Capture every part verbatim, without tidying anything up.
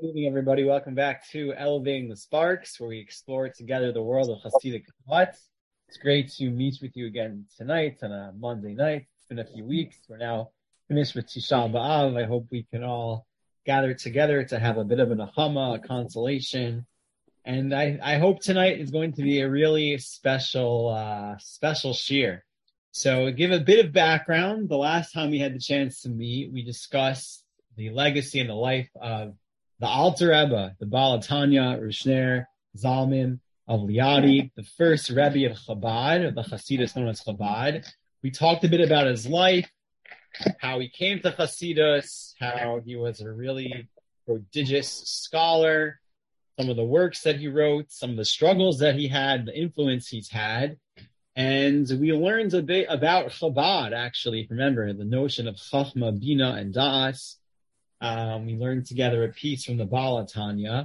Good evening, everybody. Welcome back to Elevating the Sparks, where we explore together the world of Hasidic thought. It's great to meet with you again tonight on a Monday night. It's been a few weeks. We're now finished with Tisha B'Av. I hope we can all gather together to have a bit of an ahama, a consolation. And I, I hope tonight is going to be a really special, uh, special shir. So give a bit of background. The last time we had the chance to meet, we discussed the legacy and the life of the Alter Rebbe, the Baal Tanya Rushner Zalman of Liadi, the first Rebbe of Chabad, the Hasidus known as Chabad. We talked a bit about his life, how he came to Hasidus, how he was a really prodigious scholar, some of the works that he wrote, some of the struggles that he had, the influence he's had. And we learned a bit about Chabad, actually. Remember, the notion of Chachma, Bina, and Da'as. Um, we learned together a piece from the Baal Tanya,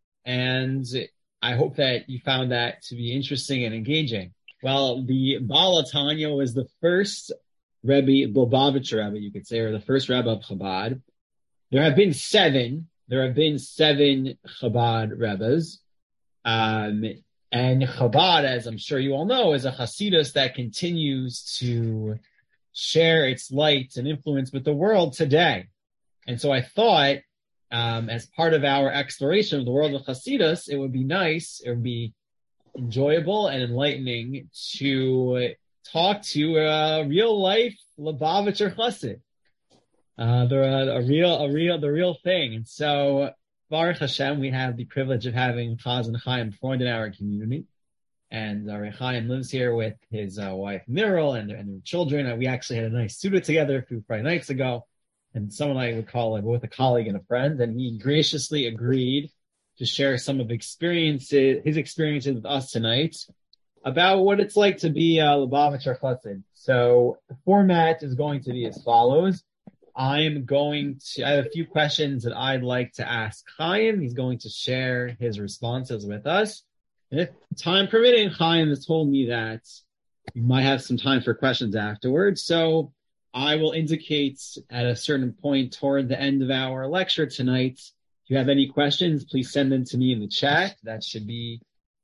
and I hope that you found that to be interesting and engaging. Well, the Baal Tanya was the first Rebbe, Lubavitcher Rebbe, you could say, or the first Rebbe of Chabad. There have been seven. There have been seven Chabad Rebbes. Um, and Chabad, as I'm sure you all know, is a Hasidus that continues to share its light and influence with the world today. And so I thought, um, as part of our exploration of the world of Hasidus, it would be nice, it would be enjoyable and enlightening to talk to a real life Lubavitcher Chassid. Uh, they're a, a real, a real, the real thing. And so, Baruch Hashem, we have the privilege of having Chaz and Chaim formed in our community. And uh, Chaim lives here with his uh, wife Miriel and, and their children. And we actually had a nice suda together a few Friday nights ago. And someone I would call it both a colleague and a friend, and he graciously agreed to share some of experiences, his experiences with us tonight about what it's like to be a Lubavitcher Chassid. So the format is going to be as follows. I'm going to, I have a few questions that I'd like to ask Chaim. He's going to share his responses with us. And if time permitting, Chaim has told me that we might have some time for questions afterwards. So I will indicate at a certain point toward the end of our lecture tonight, if you have any questions, please send them to me in the chat. That should be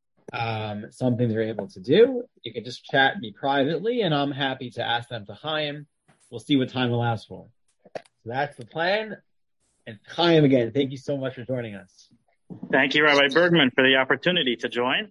um, something they're able to do. You can just chat me privately, and I'm happy to ask them to Chaim. We'll see what time allows for. So that's the plan. And Chaim, again, thank you so much for joining us. Thank you, Rabbi Bergman, for the opportunity to join.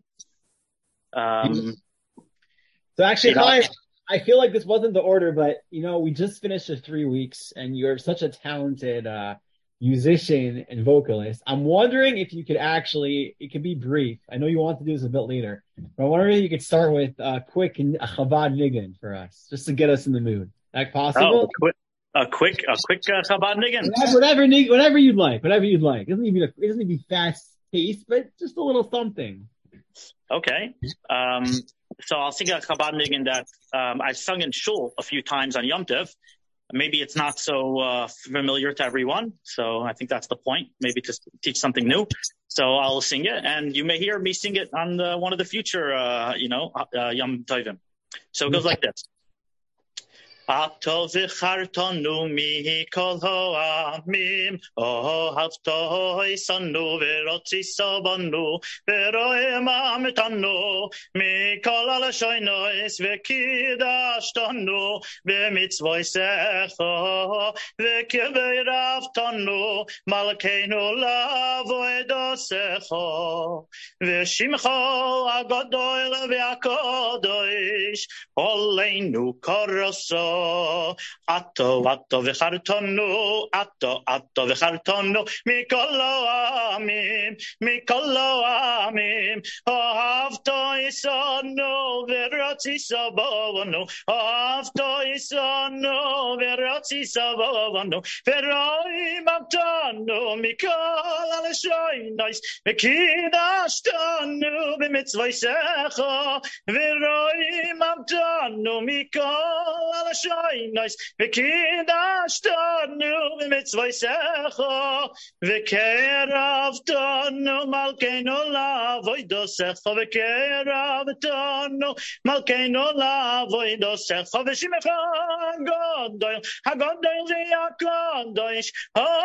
Um, so actually, Chaim, I feel like this wasn't the order, but, you know, we just finished the three weeks, and you're such a talented uh, musician and vocalist. I'm wondering if you could actually, it could be brief. I know you want to do this a bit later, but I'm wondering if you could start with a quick a Chabad nigun for us, just to get us in the mood. That possible? Oh, quick, a quick, a quick uh, Chabad nigun? Whatever, whatever, whatever you'd like, whatever you'd like. It doesn't need to be, it doesn't need to be fast-paced, but just a little something. Okay. Um, so I'll sing a Chabad nigun that um, I've sung in shul a few times on Yom Tov. Maybe it's not so uh, familiar to everyone, so I think that's the point. Maybe to teach something new. So I'll sing it, and you may hear me sing it on the, one of the future, uh, you know, uh, Yom Tovim. So it goes like this. Ato v'chartonu mikol ha'amim, ohavto isanu v'rotziso banu, v'roem amitanu, mikol alashoynois v'kidashtanu, v'mitzvoisecho, v'kiveiraftanu, malkeinu lavoidosecho, v'shimcho agodoil v'akodoish, oleinu koroso, Atto, atto v'chartonu, atto, atto v'chartonu, mikolo amim, mikolo amim, ohavto isonu, v'rotziso bovonu, ohavto isonu, v'rotziso bovonu, v'roim amtonu, mikol aleshoynois, v'kidashtonu, b'mitzvoisecho, v'roim amtonu, mikol aleshoynois, Shoynos, v'kidashtanu v'mitzvoisecho, v'keravtanu malkeinu lavoidosecho, v'keravtanu malkeinu lavoidosecho, v'shimecha hagodoil, hagodoil v'yakodoish,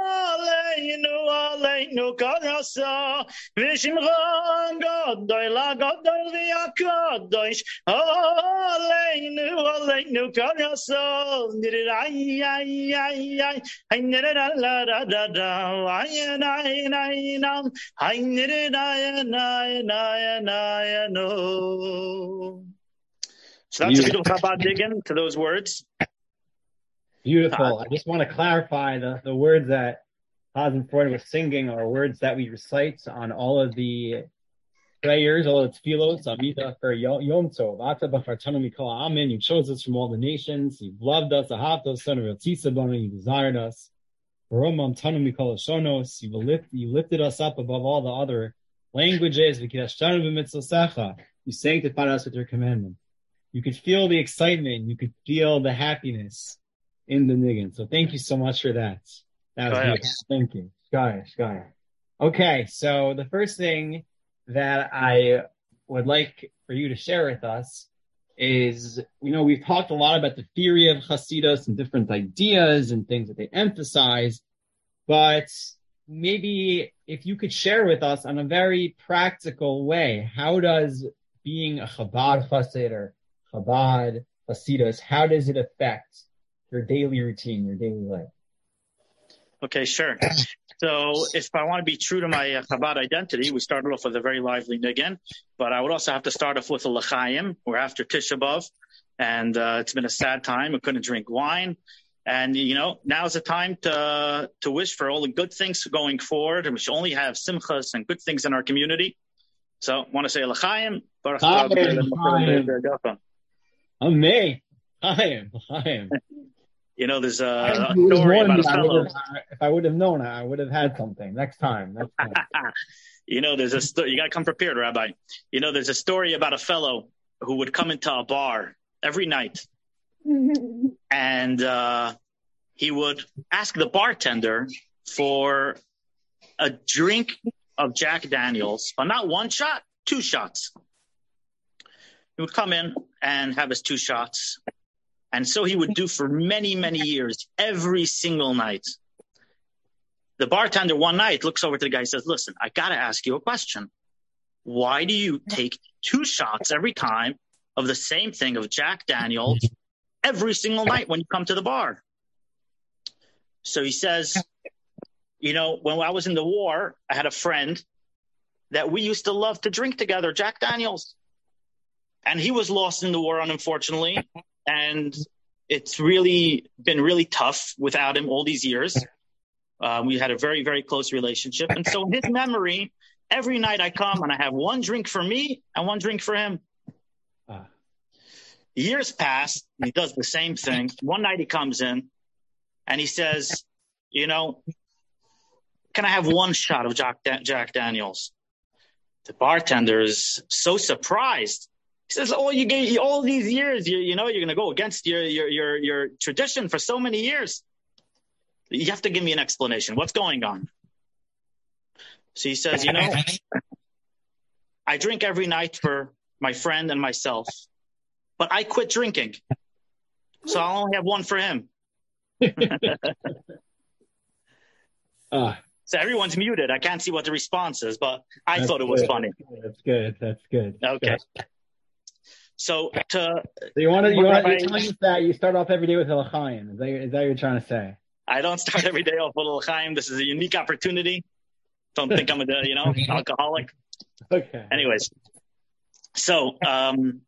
aleinu aleinu karasa v'shimcha gadol gadol v'akadosh aleinu aleinu karasa nirai ay ay ay ay nira la la da da ay nay nay nam ay nira nay nay nay nay no. So that's a beautiful Chabad digging to those words. Beautiful. I just want to clarify the, the words that Hazen Ford was singing are words that we recite on all of the prayers, all of the tefillos, Amida for Yom Tov. Ata b'chartanu mikol ha'amin. You chose us from all the nations. You've loved us. Ahavta us, son of Yotzisa b'nu. You desired us. Baromam tanu mikol hashonos. You lift, you lifted us up above all the other languages. V'kidashtanu b'mitzvosecha. You sanctified us with your commandment. You could feel the excitement. You could feel the happiness in the niggin. So thank you so much for that. That was beautiful. Thank you. Sky, Sky. Okay, so the first thing that I would like for you to share with us is, you know, we've talked a lot about the theory of Hasidus and different ideas and things that they emphasize, but maybe if you could share with us on a very practical way, how does being a Chabad Hasid or Chabad Hasidus, how does it affect your daily routine, your daily life? Okay, sure. So if I want to be true to my uh, Chabad identity, we started off with a very lively niggin, but I would also have to start off with a l'chaim. We're after Tisha B'Av, and uh, it's been a sad time. We couldn't drink wine. And, you know, now's the time to to wish for all the good things going forward, and we should only have simchas and good things in our community. So I want to say l'chaim. Amen. Chaim, Chaim. You know, there's a, a story about a fellow. If I would have known, I would have had something. Next time. Next time. You know, there's a sto- you got to come prepared, Rabbi. You know, there's a story about a fellow who would come into a bar every night, and uh, he would ask the bartender for a drink of Jack Daniels, but not one shot, two shots. He would come in and have his two shots. And so he would do for many, many years, every single night. The bartender one night looks over to the guy and says, listen, I got to ask you a question. Why do you take two shots every time of the same thing of Jack Daniels every single night when you come to the bar? So he says, you know, when I was in the war, I had a friend that we used to love to drink together, Jack Daniels. And he was lost in the war, unfortunately. And it's really been really tough without him all these years. Uh, we had a very, very close relationship. And so in his memory, every night I come and I have one drink for me and one drink for him. Uh. Years pass, and he does the same thing. One night he comes in and he says, you know, can I have one shot of Jack, da- Jack Daniels? The bartender is so surprised. He says, "Oh, you gave all these years. You, you know, you're going to go against your, your your your tradition for so many years. You have to give me an explanation. What's going on?" So he says, "You know, I drink every night for my friend and myself, but I quit drinking, so I'll only have one for him." uh. So everyone's muted. I can't see what the response is, but I That's thought it was good. funny. That's good. That's good. Okay. Good. So to so you want to you want to I, that you start off every day with a l'chaim. Is that is that what you're trying to say? I don't start every day off with a l'chaim. This is a unique opportunity. Don't think I'm a you know alcoholic. Okay. Anyways, so um,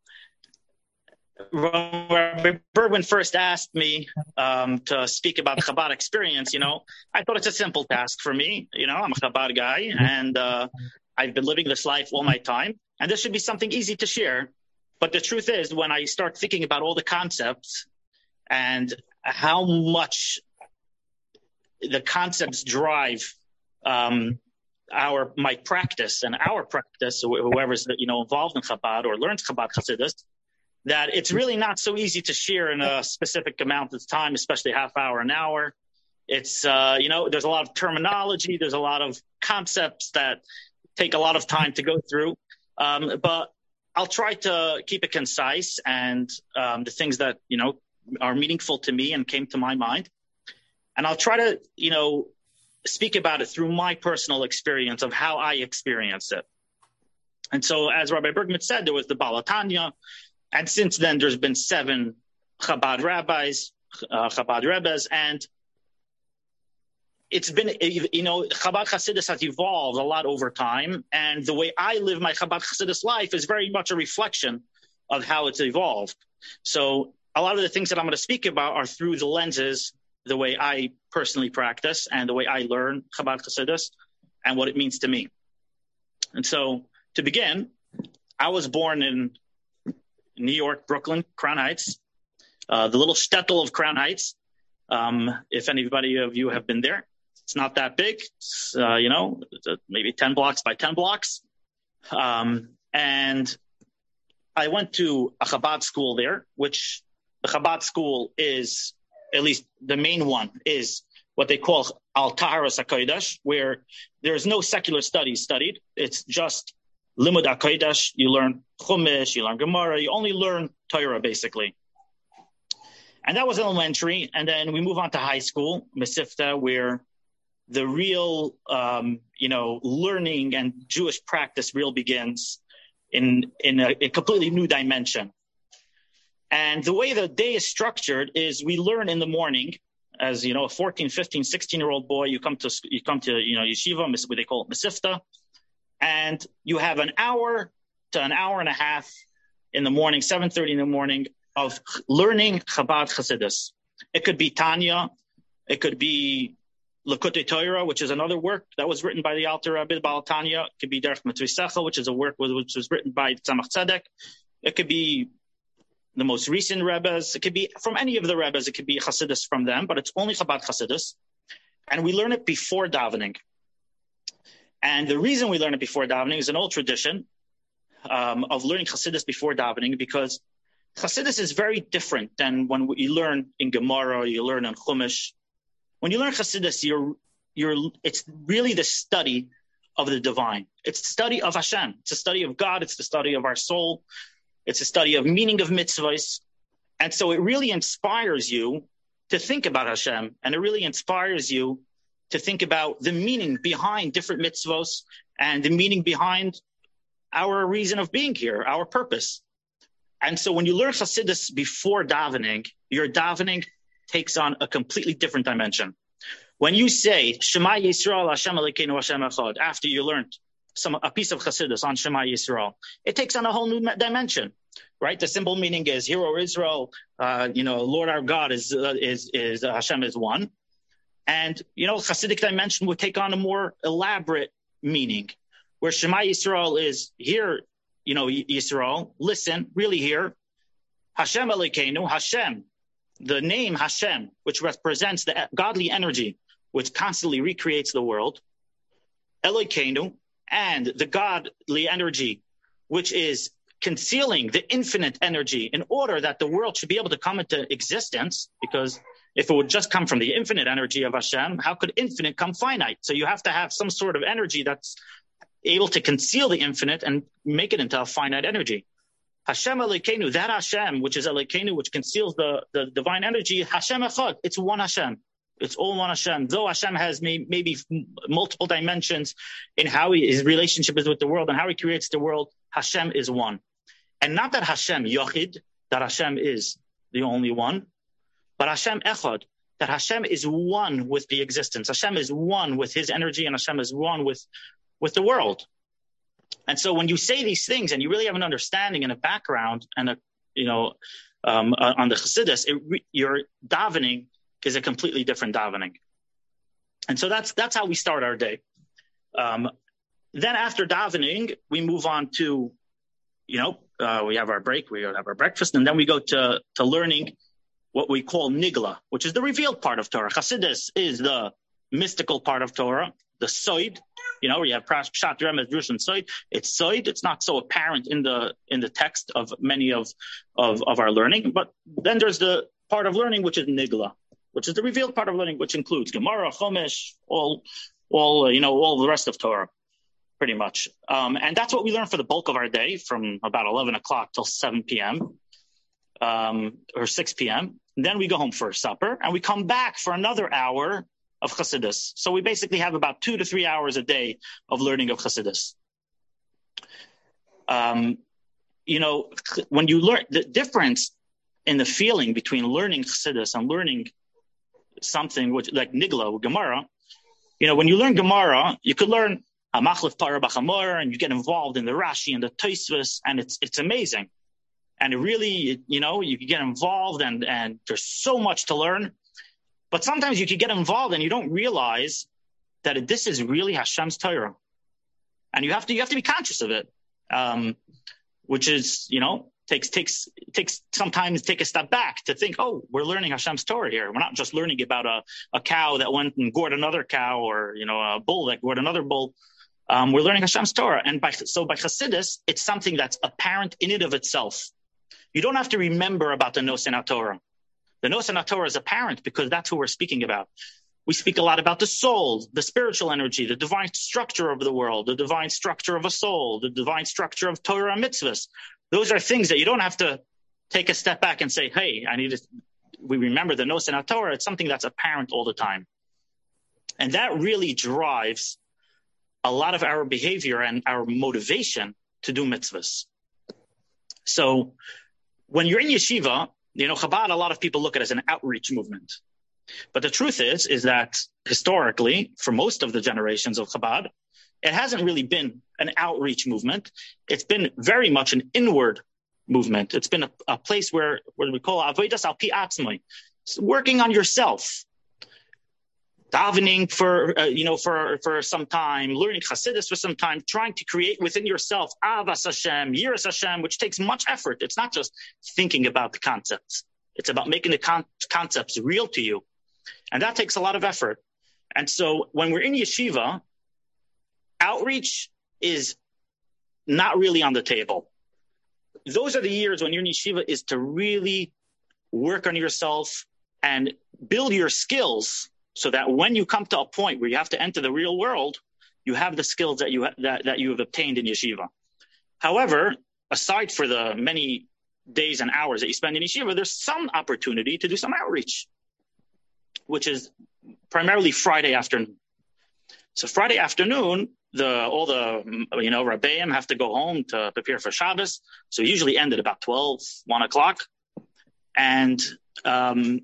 Rabbi Bergman first asked me um, to speak about the Chabad experience. You know, I thought it's a simple task for me. You know, I'm a Chabad guy, and uh, I've been living this life all my time, and this should be something easy to share. But the truth is, when I start thinking about all the concepts and how much the concepts drive um, our my practice and our practice, whoever's you know involved in Chabad or learns Chabad Hasidus, that it's really not so easy to share in a specific amount of time, especially half hour, an hour. It's uh, you know, there's a lot of terminology, there's a lot of concepts that take a lot of time to go through, um, but I'll try to keep it concise and um, the things that, you know, are meaningful to me and came to my mind. And I'll try to, you know, speak about it through my personal experience of how I experience it. And so, as Rabbi Bergman said, there was the Baal HaTanya, and since then there's been seven Chabad rabbis, uh, Chabad Rebbes, and it's been, you know, Chabad Hasidus has evolved a lot over time, and the way I live my Chabad Hasidus life is very much a reflection of how it's evolved. So a lot of the things that I'm going to speak about are through the lenses, the way I personally practice and the way I learn Chabad Hasidus and what it means to me. And so to begin, I was born in New York, Brooklyn, Crown Heights, uh, the little shtetl of Crown Heights. Um, if anybody of you have been there, it's not that big. It's, uh, you know, maybe ten blocks by ten blocks. Um, and I went to a Chabad school there, which the Chabad school is, at least the main one, is what they call Al Taharas HaKodesh, where there's no secular studies studied. It's just Limud HaKodesh. You learn Chumash, you learn Gemara, you only learn Torah, basically. And that was elementary. And then we move on to high school, Mesivta, where the real, um, you know, learning and Jewish practice real begins in, in a, a completely new dimension. And the way the day is structured is we learn in the morning. As, you know, a fourteen, fifteen, sixteen-year-old boy, you come to, you come to, you know, yeshiva, what they call it, Mesivta, and you have an hour to an hour and a half in the morning, seven thirty in the morning, of learning Chabad Hasidus. It could be Tanya, it could be Lekutei Torah, which is another work that was written by the Alter Rebbe, Baal Tanya. It could be Derech Mitzvah Sechel, which is a work which was written by Tzemach Tzedek. It could be the most recent Rebbes. It could be from any of the Rebbes. It could be Hasidus from them, but it's only Chabad Hasidus. And we learn it before davening. And the reason we learn it before davening is an old tradition um, of learning Hasidus before davening, because Hasidus is very different than when you learn in Gemara, or you learn in Chumash. When you learn Hasidus, you're, you're, it's really the study of the divine. It's the study of Hashem. It's a study of God. It's the study of our soul. It's a study of meaning of mitzvahs. And so it really inspires you to think about Hashem. And it really inspires you to think about the meaning behind different mitzvahs and the meaning behind our reason of being here, our purpose. And so when you learn Hasidus before davening, your davening takes on a completely different dimension. When you say, Shema Yisrael, Hashem Elokeinu, Hashem Echad, after you learned some a piece of Hasidus on Shema Yisrael, it takes on a whole new dimension, right? The simple meaning is, Hear, O Israel, uh, you know, Lord our God is, uh, is, is uh, Hashem is one. And, you know, Hasidic dimension would take on a more elaborate meaning, where Shema Yisrael is, hear, you know, Yisrael, listen, really hear, Hashem Elokeinu, Hashem, the name Hashem, which represents the godly energy, which constantly recreates the world, Elokeinu, and the godly energy, which is concealing the infinite energy in order that the world should be able to come into existence, because if it would just come from the infinite energy of Hashem, how could infinite come finite? So you have to have some sort of energy that's able to conceal the infinite and make it into a finite energy. Hashem Elokeinu, that Hashem, which is Elokeinu, which conceals the, the divine energy, Hashem Echad, it's one Hashem. It's all one Hashem. Though Hashem has may, maybe multiple dimensions in how he, his relationship is with the world and how he creates the world, Hashem is one. And not that Hashem Yochid, that Hashem is the only one, but Hashem Echad, that Hashem is one with the existence. Hashem is one with his energy, and Hashem is one with, with the world. And so when you say these things and you really have an understanding and a background and a, you know, um, uh, on the Chassidus, it, your davening is a completely different davening. And so that's, that's how we start our day. Um, then after davening, we move on to, you know, uh, we have our break, we have our breakfast, and then we go to, to learning what we call Nigla, which is the revealed part of Torah. Chassidus is the mystical part of Torah, the Soid. You know, where you have Pshat, Remez, Drush, and Soid. It's Soid. It's not so apparent in the in the text of many of, of, of our learning. But then there's the part of learning, which is Nigla, which is the revealed part of learning, which includes Gemara, Chumash, all, all uh, you know, all the rest of Torah, pretty much. Um, and that's what we learn for the bulk of our day, from about eleven o'clock till seven p.m. Um, or six p.m. Then we go home for supper, and we come back for another hour of Chassidus. So we basically have about two to three hours a day of learning of Chassidus. Um, you know, when you learn, the difference in the feeling between learning Chassidus and learning something which, like Nigla, Gemara, you know, when you learn Gemara, you could learn a Machlef Parah B'Chamor, and you get involved in the Rashi and the Tosfos, and it's it's amazing. And it really, you know, you can get involved, and, and there's so much to learn. But sometimes you can get involved and you don't realize that this is really Hashem's Torah. And you have to you have to be conscious of it, um, which is, you know, takes takes takes sometimes take a step back to think, oh, we're learning Hashem's Torah here. We're not just learning about a, a cow that went and gored another cow, or, you know, a bull that gored another bull. Um, we're learning Hashem's Torah. And by so by Chassidus, it's something that's apparent in and of itself. You don't have to remember about the Nosen HaTorah. The Nosen HaTorah is apparent because that's who we're speaking about. We speak a lot about the soul, the spiritual energy, the divine structure of the world, the divine structure of a soul, the divine structure of Torah and mitzvahs. Those are things that you don't have to take a step back and say, hey, I need to, we remember the Nosen HaTorah. It's something that's apparent all the time. And that really drives a lot of our behavior and our motivation to do mitzvahs. So when you're in yeshiva, you know, Chabad, a lot of people look at it as an outreach movement. But the truth is, is that historically, for most of the generations of Chabad, it hasn't really been an outreach movement. It's been very much an inward movement. It's been a, a place where, where we call avodas al pi atzmai, working on yourself, davening for, uh, you know, for, for some time, learning Chassidus for some time, trying to create within yourself Avas Hashem, Yiras Hashem, which takes much effort. It's not just thinking about the concepts. It's about making the con- concepts real to you. And that takes a lot of effort. And so when we're in yeshiva, outreach is not really on the table. Those are the years when you're in yeshiva is to really work on yourself and build your skills, so that when you come to a point where you have to enter the real world, you have the skills that you ha- that, that you have obtained in yeshiva. However, aside for the many days and hours that you spend in yeshiva, there's some opportunity to do some outreach, which is primarily Friday afternoon. So Friday afternoon, the all the you know Rabbeim have to go home to prepare for Shabbos. So usually end at about twelve, one o'clock, and um,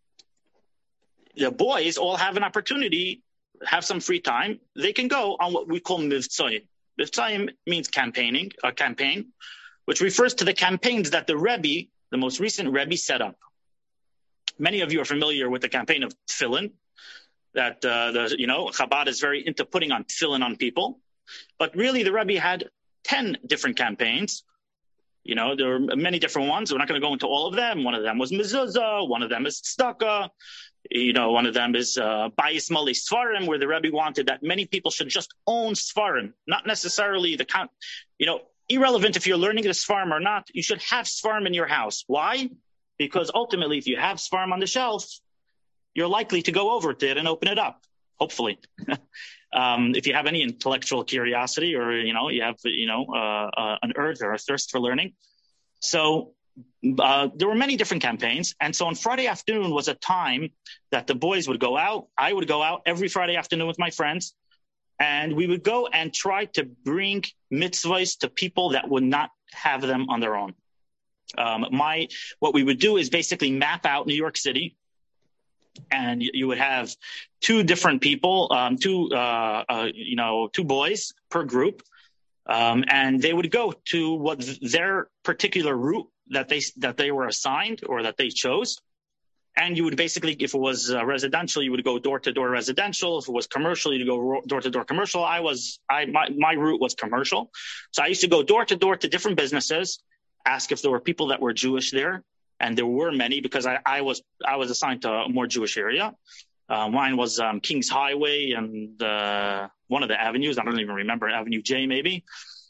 the boys all have an opportunity, have some free time. They can go on what we call Mivtzayim. Mivtzayim means campaigning, a campaign, which refers to the campaigns that the Rebbe, the most recent Rebbe, set up. Many of you are familiar with the campaign of Tefillin, that, uh, the you know, Chabad is very into putting on Tefillin on people. But really, the Rebbe had ten different campaigns. You know, there were many different ones. We're not going to go into all of them. One of them was Mezuzah. One of them is Tzedakah. You know, one of them is uh, Bayis Malei Sfarim, where the Rebbe wanted that many people should just own Sfarim, not necessarily the, con- you know, irrelevant if you're learning the Sfarim or not, you should have Sfarim in your house. Why? Because ultimately, if you have Sfarim on the shelf, you're likely to go over to it and open it up, hopefully. um, if you have any intellectual curiosity, or, you know, you have, you know, uh, uh, an urge or a thirst for learning. So uh, there were many different campaigns. And so on Friday afternoon was a time that the boys would go out. I would go out every Friday afternoon with my friends, and we would go and try to bring mitzvahs to people that would not have them on their own. Um, my, what we would do is basically map out New York City, and you, you would have two different people, um, two, uh, uh, you know, two boys per group. Um, and they would go to what th- their particular route that they, that they were assigned or that they chose. And you would basically, if it was uh, residential, you would go door to door residential. If it was commercial, you'd go door to door commercial. I was, I, my, my route was commercial. So I used to go door to door to different businesses, ask if there were people that were Jewish there. And there were many, because I, I was, I was assigned to a more Jewish area. Uh, mine was um, King's Highway and uh, one of the avenues. I don't even remember, Avenue J maybe.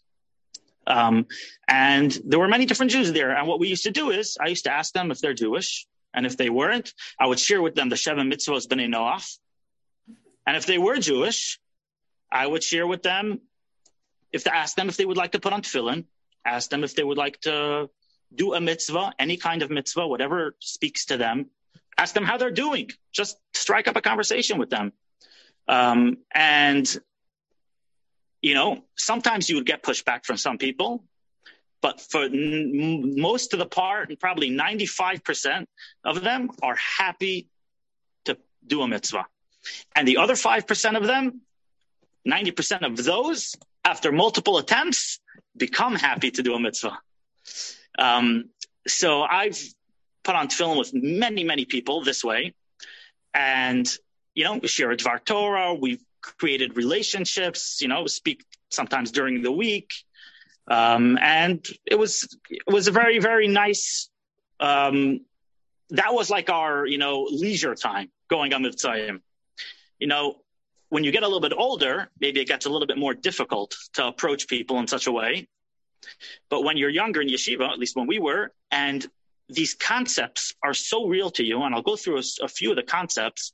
Um, and there were many different Jews there. And what we used to do is I used to ask them if they're Jewish. And if they weren't, I would share with them the Sheva Mitzvos B'nai Noach. And if they were Jewish, I would share with them, if to ask them if they would like to put on tefillin, ask them if they would like to do a mitzvah, any kind of mitzvah, whatever speaks to them. Ask them how they're doing. Just strike up a conversation with them. Um, and, you know, sometimes you would get pushback from some people, but for n- most of the part, and probably ninety-five percent of them are happy to do a mitzvah. And the other five percent of them, ninety percent of those, after multiple attempts, become happy to do a mitzvah. Um, so I've put on tefillin with many, many people this way. And, you know, we share a Dvar Torah. We've created relationships, you know, speak sometimes during the week. Um, and it was, it was a very, very nice, um, that was like our, you know, leisure time going on Mitzvahim. You know, when you get a little bit older, maybe it gets a little bit more difficult to approach people in such a way. But when you're younger in yeshiva, at least when we were, and these concepts are so real to you, and I'll go through a, a few of the concepts,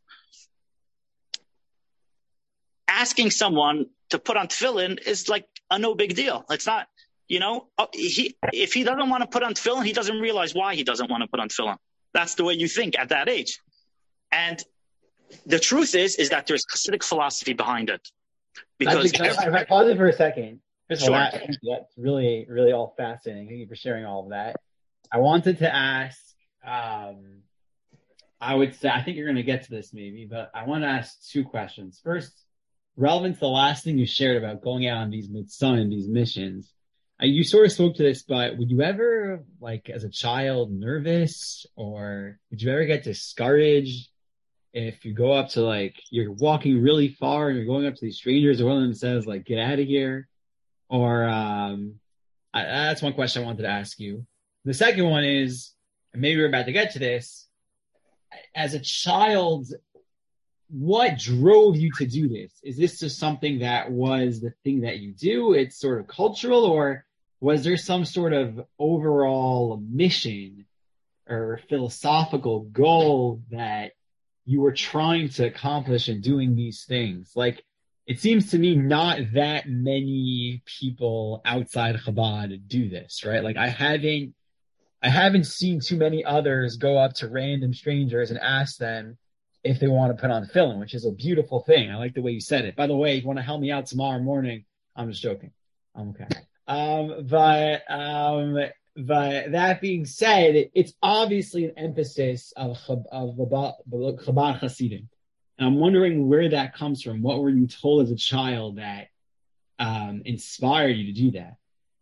asking someone to put on tefillin is like a no big deal. It's not, you know, he, if he doesn't want to put on tefillin, he doesn't realize why he doesn't want to put on tefillin. That's the way you think at that age. And the truth is, is that there's Hasidic philosophy behind it. Because That's, every, if I pause it for a second, first sure. of all, that, that's really, really all fascinating. Thank you for sharing all of that. I wanted to ask, um, I would say, I think you're going to get to this maybe, but I want to ask two questions. First, relevant to the last thing you shared about going out on these mitzvahs and these missions. Uh, you sort of spoke to this, but would you ever, like as a child, nervous, or would you ever get discouraged if you go up to, like, you're walking really far and you're going up to these strangers, or one of them says, like, get out of here? Or um, I, that's one question I wanted to ask you. The second one is, and maybe we're about to get to this, as a child, what drove you to do this? Is this just something that was the thing that you do? It's sort of cultural, or was there some sort of overall mission or philosophical goal that you were trying to accomplish in doing these things? Like, it seems to me not that many people outside Chabad do this, right? Like, I haven't, I haven't seen too many others go up to random strangers and ask them if they want to put on tefillin, which is a beautiful thing. I like the way you said it. By the way, if you want to help me out tomorrow morning, I'm just joking. I'm okay. Um, but, um, but that being said, it's obviously an emphasis of, of Chabad Hasidim. And I'm wondering where that comes from. What were you told as a child that um, inspired you to do that?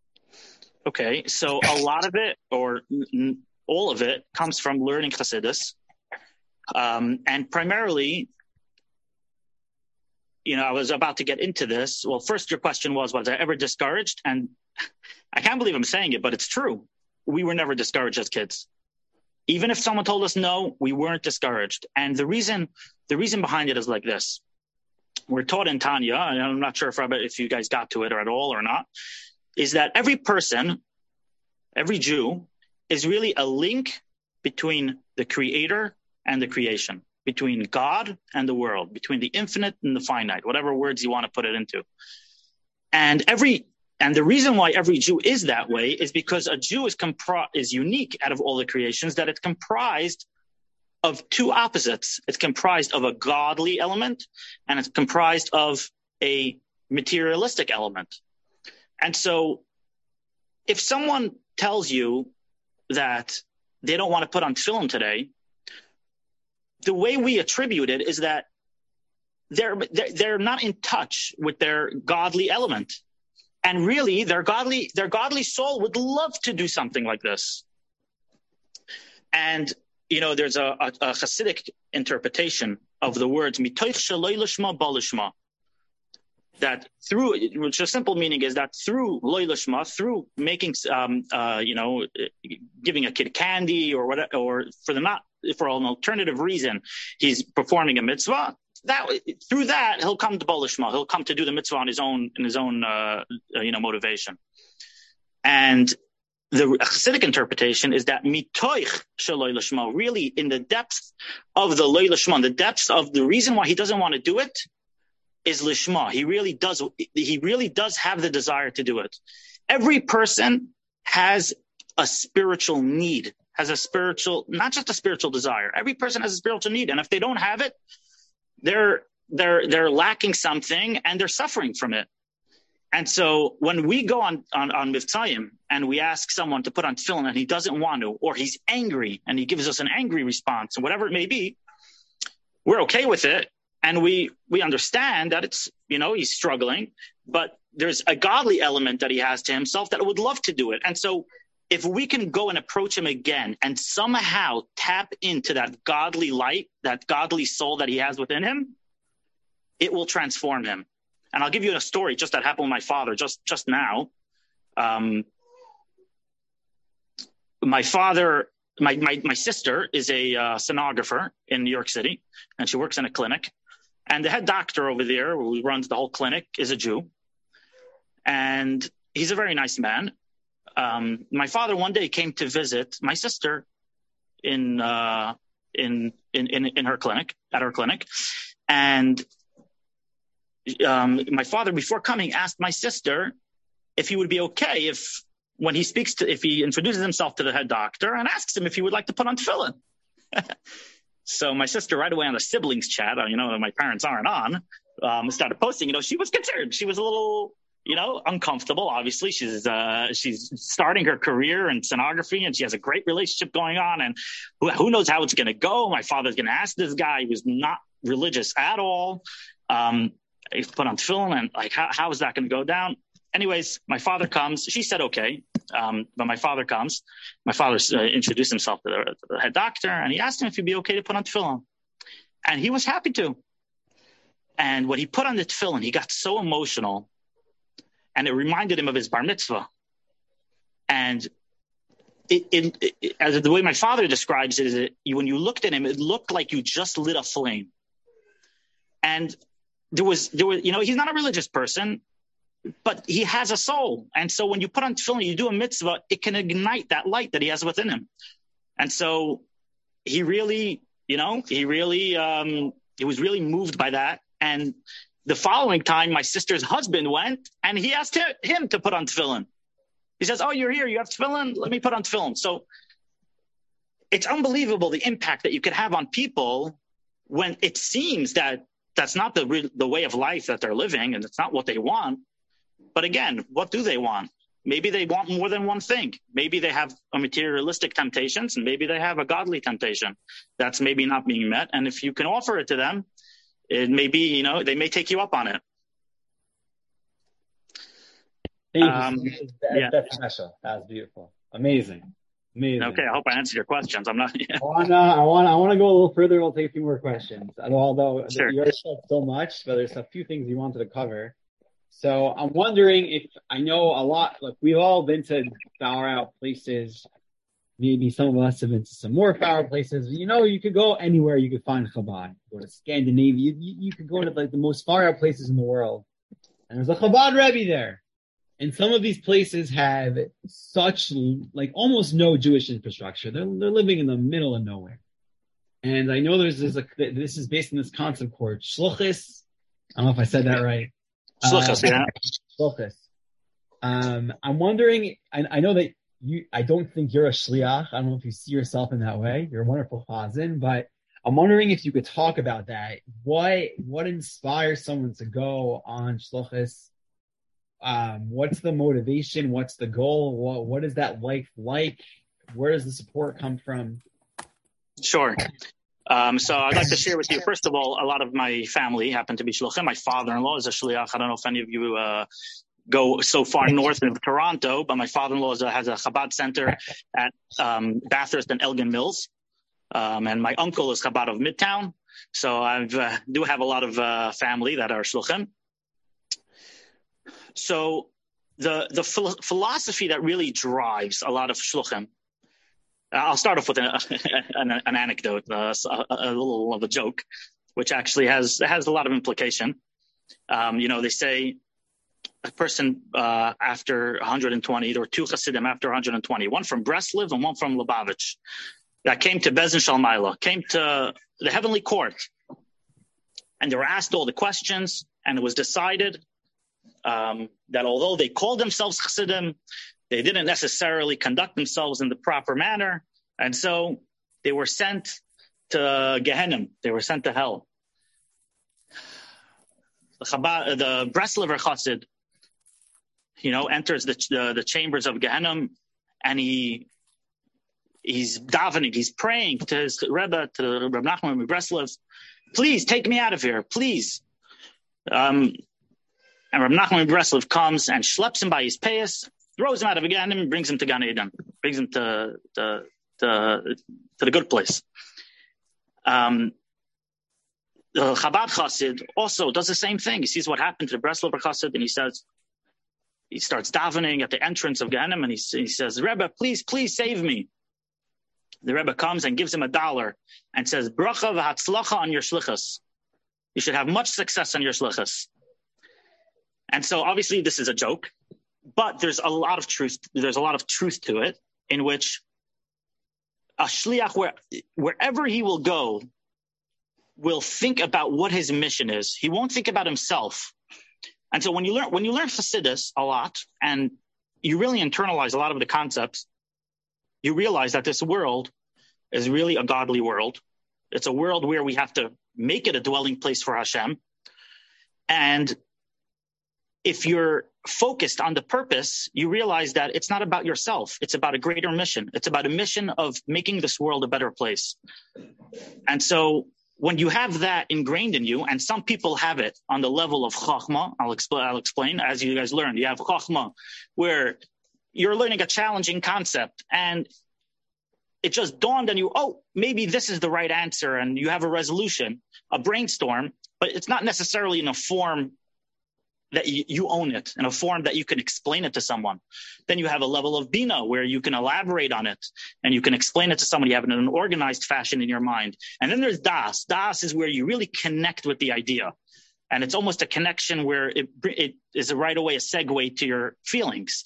Okay, so a lot of it, or n- all of it, comes from learning Hasidus. Um, and primarily, you know, I was about to get into this. Well, first, your question was, was I ever discouraged? And I can't believe I'm saying it, but it's true. We were never discouraged as kids. Even if someone told us no, we weren't discouraged. And the reason, the reason behind it is like this. We're taught in Tanya, and I'm not sure if, if you guys got to it or at all or not, is that every person, every Jew, is really a link between the Creator and the creation, between God and the world, between the infinite and the finite, whatever words you want to put it into. And every and the reason why every Jew is that way is because a Jew is compri- is unique out of all the creations, that it's comprised of two opposites. It's comprised of a godly element, and it's comprised of a materialistic element. And so if someone tells you that they don't want to put on tefillin today, the way we attribute it is that they're, they're they're not in touch with their godly element. And really, their godly their godly soul would love to do something like this. And, you know, there's a, a, a Hasidic interpretation of the words, mitoich sheloi lishma ba lishma, that through, which a simple meaning is that through loy lishma, through making, um, uh, you know, giving a kid candy or whatever, or for the not, for an alternative reason, he's performing a mitzvah. That through that he'll come to ba lishma. He'll come to do the mitzvah on his own, in his own, uh, you know, motivation. And the Hasidic interpretation is that mitoich sheloi lishma, really in the depths of the loy lishma, in the depths of the reason why he doesn't want to do it, is lishma. He really does. He really does have the desire to do it. Every person has a spiritual need, has a spiritual, not just a spiritual desire. Every person has a spiritual need, and if they don't have it, they're they're they're lacking something and they're suffering from it. And so when we go on on, on Mivtzayim and we ask someone to put on tefillin and he doesn't want to, or he's angry and he gives us an angry response, or whatever it may be, we're okay with it. And we we understand that it's, you know, he's struggling, but there's a godly element that he has to himself that would love to do it. And so if we can go and approach him again and somehow tap into that godly light, that godly soul that he has within him, it will transform him. And I'll give you a story just that happened with my father just, just now. Um, my father, my, my, my sister is a uh, sonographer in New York City, and she works in a clinic. And the head doctor over there, who runs the whole clinic, is a Jew. And he's a very nice man. Um, my father one day came to visit my sister in, uh, in, in, in, in her clinic, at her clinic. And, um, my father, before coming, asked my sister if he would be okay if, when he speaks to, if he introduces himself to the head doctor and asks him if he would like to put on tefillin. So my sister right away on the siblings chat, you know, my parents aren't on, um, started posting, you know, she was concerned. She was a little, you know, uncomfortable. Obviously, she's uh, she's starting her career in sonography, and she has a great relationship going on. And who, who knows how it's going to go? My father's going to ask this guy, who was not religious at all, um, if put on tefillin, and like, how, how is that going to go down? Anyways, my father comes. She said okay, um, but my father comes. My father uh, introduced himself to the, to the head doctor, and he asked him if he'd be okay to put on tefillin, and he was happy to. And when he put on the tefillin, he got so emotional. And it reminded him of his bar mitzvah. And it, it, it, as the way my father describes it, is that when you looked at him, it looked like you just lit a flame. And there was, there was, you know, he's not a religious person, but he has a soul. And so when you put on tefillin, you do a mitzvah, it can ignite that light that he has within him. And so he really, you know, he really, um, he was really moved by that. And the following time, my sister's husband went, and he asked him to put on tefillin. He says, oh, you're here, you have tefillin? Let me put on tefillin. So it's unbelievable the impact that you could have on people when it seems that that's not the re- the way of life that they're living, and it's not what they want. But again, what do they want? Maybe they want more than one thing. Maybe they have a materialistic temptations, and maybe they have a godly temptation that's maybe not being met. And if you can offer it to them, it may be, you know, they may take you up on it. Um, that, yeah. That's special. That's beautiful. Amazing. Amazing. Okay, I hope I answered your questions. I'm not. Yeah. I want to. I want. I want to go a little further. We'll take a few more questions. Although sure. you already said so much, but there's a few things you wanted to cover. So I'm wondering if I know a lot. Like we've all been to far out places. Maybe some of us have been to some more far places. You know, you could go anywhere. You could find Chabad. Go to Scandinavia. You, you, you could go to like the most far out places in the world, and there's a Chabad Rebbe there. And some of these places have such like almost no Jewish infrastructure. They're they're living in the middle of nowhere. And I know there's this. Like, this is based on this concept called shluchis. I don't know if I said that right. Shluchis, uh, yeah. Shluchis. Um, I'm wondering. I, I know that. You, I don't think you're a shliach. I don't know if you see yourself in that way. You're a wonderful chazan, but I'm wondering if you could talk about that. What what inspires someone to go on shluchis? Um, what's the motivation? What's the goal? What what is that life like? Where does the support come from? Sure. Um, so I'd like to share with you, first of all, a lot of my family happen to be shluchim. My father-in-law is a shliach. I don't know if any of you uh, go so far north of Toronto, but my father-in-law is a, has a Chabad center at um, Bathurst and Elgin Mills. Um, and my uncle is Chabad of Midtown. So I uh, do have a lot of uh, family that are shluchim. So the the ph- philosophy that really drives a lot of shluchim, I'll start off with an, an, an anecdote, uh, a, a little of a joke, which actually has has a lot of implication. Um, you know, they say a person uh, after one hundred twenty, there were two Hasidim after one hundred twenty, one from Breslov and one from Lubavitch, that came to Beis Din Shel Maalah, came to the heavenly court, and they were asked all the questions, and it was decided um, that although they called themselves Hasidim, they didn't necessarily conduct themselves in the proper manner, and so they were sent to Gehenna. They were sent to hell. the, Chabad, the Breslover Chassid, you know, enters the, the the chambers of Gehenna, and he he's davening, he's praying to his Rebbe, to Reb Nachman Breslov, please take me out of here, please. Um, and Reb Nachman Breslov comes and schleps him by his payas, throws him out of Gehenna, and brings him to Gan Eden, brings him to to to, to the good place. Um, the Chabad Chassid also does the same thing. He sees what happened to the Breslover Chassid, and he says, he starts davening at the entrance of Gehenna, and he, he says, Rebbe, please, please save me. The Rebbe comes and gives him a dollar and says, Bracha v'hatzlacha on your shlichus. You should have much success on your shlichus. And so obviously this is a joke, but there's a lot of truth. There's a lot of truth to it, in which a shliach, where, wherever he will go, will think about what his mission is. He won't think about himself. And so when you learn when you learn Hasidus a lot, and you really internalize a lot of the concepts, you realize that this world is really a godly world. It's a world where we have to make it a dwelling place for Hashem. And if you're focused on the purpose, you realize that it's not about yourself. It's about a greater mission. It's about a mission of making this world a better place. And so when you have that ingrained in you, and some people have it on the level of Chachma, I'll explain, I'll explain, as you guys learned, you have Chachma, where you're learning a challenging concept, and it just dawned on you, oh, maybe this is the right answer, and you have a resolution, a brainstorm, but it's not necessarily in a form that you, you own it, in a form that you can explain it to someone. Then you have a level of Bina where you can elaborate on it and you can explain it to someone. You have it in an organized fashion in your mind. And then there's Das. Das is where you really connect with the idea. And it's almost a connection where it, it is right away a segue to your feelings.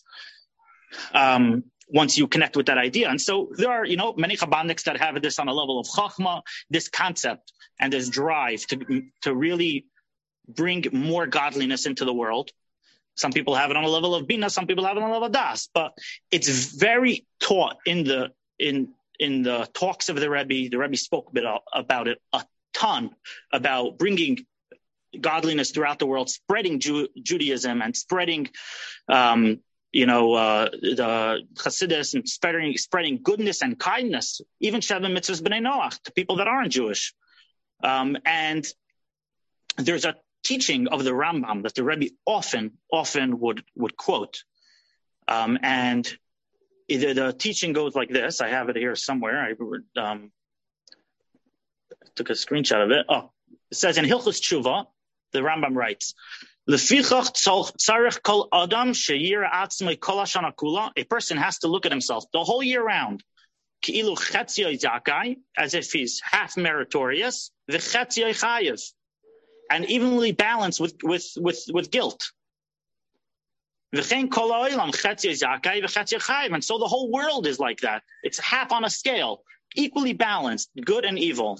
Um, once you connect with that idea. And so there are, you know, many Chabadniks that have this on a level of Chachma, this concept and this drive to, to really bring more godliness into the world. Some people have it on a level of Bina, some people have it on a level of Das, but it's very taught in the in in the talks of the Rebbe. The Rebbe spoke a bit about it a ton, about bringing godliness throughout the world, spreading Ju- Judaism and spreading, um, you know, uh, the Hasidus, and spreading spreading goodness and kindness, even Sheva Mitzvahs B'nai Noach, to people that aren't Jewish. Um, and there's a teaching of the Rambam that the Rebbe often, often would, would quote. Um, and either the teaching goes like this. I have it here somewhere. I um, took a screenshot of it. Oh, it says in Hilchos Tshuva, the Rambam writes, Lefichach tzarich kol adam sheyira atzmei kol hashana kula. A person has to look at himself the whole year round. Ki'ilu chetzioi zakai, as if he's half meritorious, v'chetzioi chayev, and evenly balanced with with with with guilt. And so the whole world is like that. It's half on a scale, equally balanced, good and evil.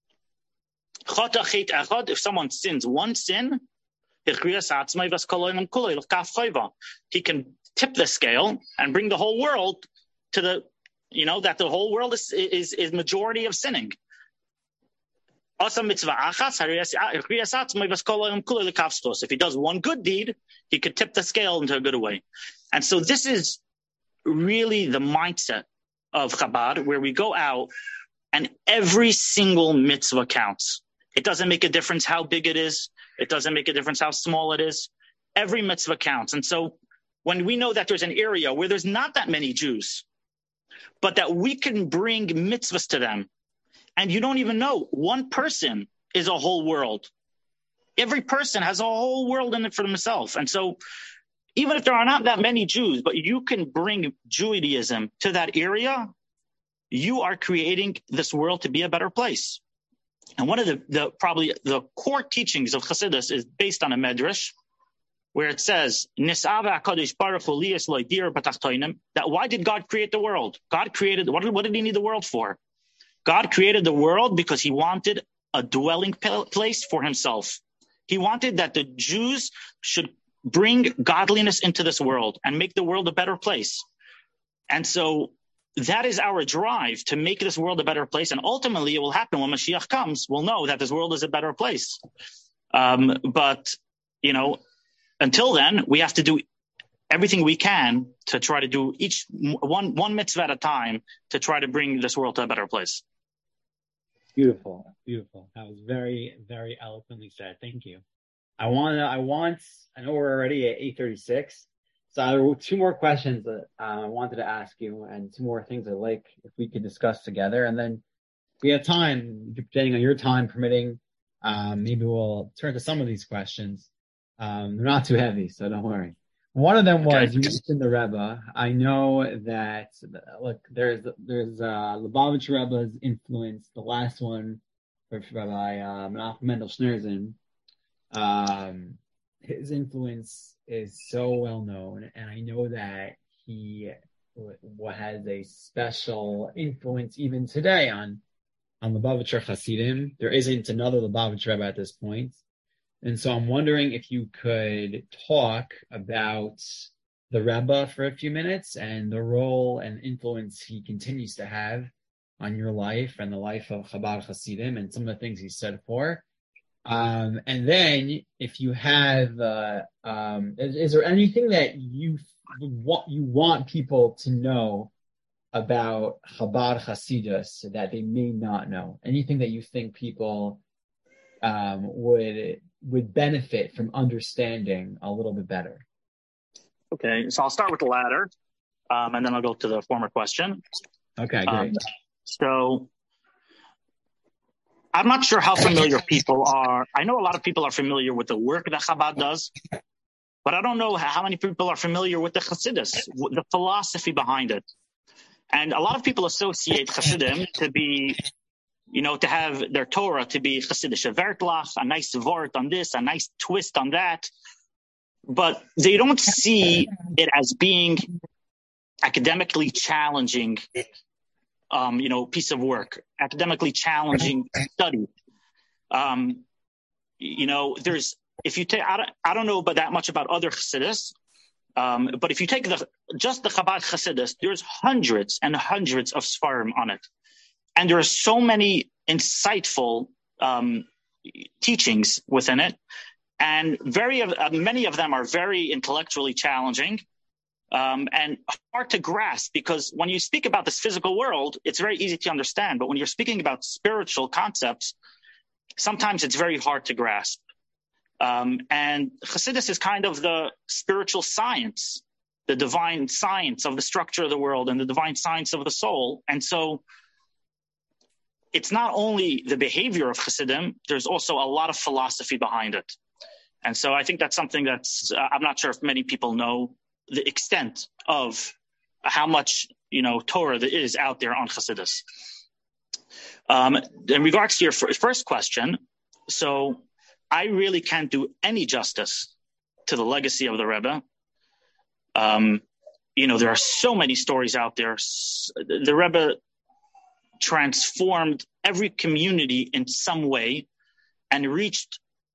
If someone sins one sin, he can tip the scale and bring the whole world to the, you know, that the whole world is is, is majority of sinning. If he does one good deed, he could tip the scale into a good way. And so this is really the mindset of Chabad, where we go out and every single mitzvah counts. It doesn't make a difference how big it is. It doesn't make a difference how small it is. Every mitzvah counts. And so when we know that there's an area where there's not that many Jews, but that we can bring mitzvahs to them, and you don't even know, one person is a whole world. Every person has a whole world in it for themselves. And so even if there are not that many Jews, but you can bring Judaism to that area, you are creating this world to be a better place. And one of the, the probably the core teachings of Chassidus is based on a medrash, where it says, that why did God create the world? God created, what did, what did he need the world for? God created the world because he wanted a dwelling place for himself. He wanted that the Jews should bring godliness into this world and make the world a better place. And so that is our drive, to make this world a better place. And ultimately it will happen when Mashiach comes. We'll know that this world is a better place. Um, but you know, until then, we have to do everything we can to try to do each one one mitzvah at a time to try to bring this world to a better place. Beautiful, beautiful. That was very, very eloquently said. Thank you. I want to, I want, I know we're already at eight thirty-six. So there were two more questions that uh, I wanted to ask you and two more things I'd like if we could discuss together. And then if we have time, depending on your time permitting, um, maybe we'll turn to some of these questions. Um, they're not too heavy, so don't worry. One of them was, okay. You mentioned the Rebbe. I know that, look, there's there's uh, Lubavitch Rebbe's influence. The last one, Rabbi uh, Menachem Mendel Schneerson, um, his influence is so well known, and I know that he has a special influence even today on on Lubavitcher Hasidim. There isn't another Lubavitch Rebbe at this point. And so I'm wondering if you could talk about the Rebbe for a few minutes and the role and influence he continues to have on your life and the life of Chabad Hasidim and some of the things he stood for. Um, and then if you have, uh, um, is, is there anything that you want, you want people to know about Chabad Hasidus that they may not know? Anything that you think people um, would would benefit from understanding a little bit better? Okay, so I'll start with the latter, um, and then I'll go to the former question. Okay, great. Um, so I'm not sure how familiar people are. I know a lot of people are familiar with the work that Chabad does, but I don't know how many people are familiar with the Chassidus, the philosophy behind it. And a lot of people associate Chassidim to be, you know, to have their Torah to be Chassidische Wertlach, a nice word on this, a nice twist on that. But they don't see it as being academically challenging, um, you know, piece of work, academically challenging study. Um, you know, there's, if you take, I don't, I don't know about that much about other Chassidus, um, but if you take the just the Chabad Chassidus, there's hundreds and hundreds of Sfarim on it. And there are so many insightful um, teachings within it, and very uh, many of them are very intellectually challenging um, and hard to grasp, because when you speak about this physical world, it's very easy to understand. But when you're speaking about spiritual concepts, sometimes it's very hard to grasp. Um, and Chassidus is kind of the spiritual science, the divine science of the structure of the world and the divine science of the soul. And so it's not only the behavior of Chassidim, there's also a lot of philosophy behind it. And so I think that's something that's, uh, I'm not sure if many people know the extent of how much, you know, Torah there is out there on Chassidus. Um, in regards to your f- first question, so I really can't do any justice to the legacy of the Rebbe. Um, you know, there are so many stories out there. The Rebbe transformed every community in some way and reached,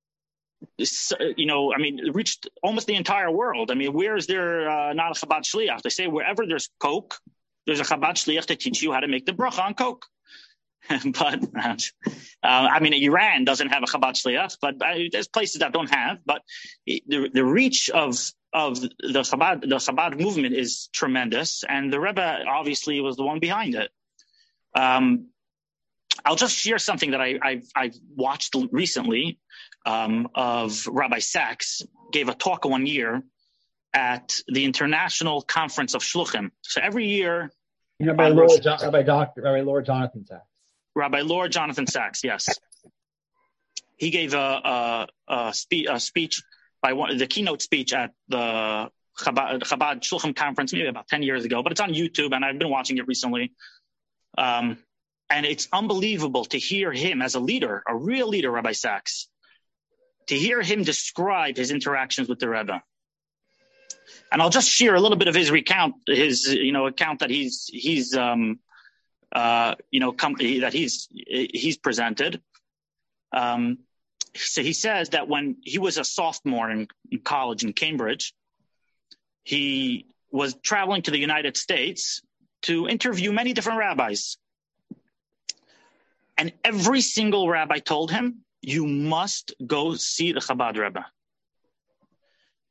you know, I mean, reached almost the entire world. I mean, where is there uh, not a Chabad Shliach? They say wherever there's Coke, there's a Chabad Shliach to teach you how to make the bracha on Coke. but, uh, I mean, Iran doesn't have a Chabad Shliach, but uh, there's places that don't have. But the, the reach of of the Chabad, the Chabad movement is tremendous, and the Rebbe obviously was the one behind it. Um, I'll just share something that I, I've, I've watched recently um, of Rabbi Sachs gave a talk one year at the International Conference of Shluchim. So every year, you know, Rabbi Lord, John, Rabbi Doctor, Rabbi Lord Jonathan Sachs. Rabbi Lord Jonathan Sachs, yes, he gave a, a, a, spe- a speech by one, the keynote speech at the Chabad, Chabad Shluchim conference, maybe about ten years ago, but it's on YouTube, and I've been watching it recently. Um, and it's unbelievable to hear him as a leader, a real leader, Rabbi Sachs, to hear him describe his interactions with the Rebbe. And I'll just share a little bit of his recount, his, you know, account that he's, he's, um, uh, you know, com- that he's, he's presented. Um, so he says that when he was a sophomore in, in college in Cambridge, he was traveling to the United States to interview many different rabbis. And every single rabbi told him, you must go see the Chabad Rebbe.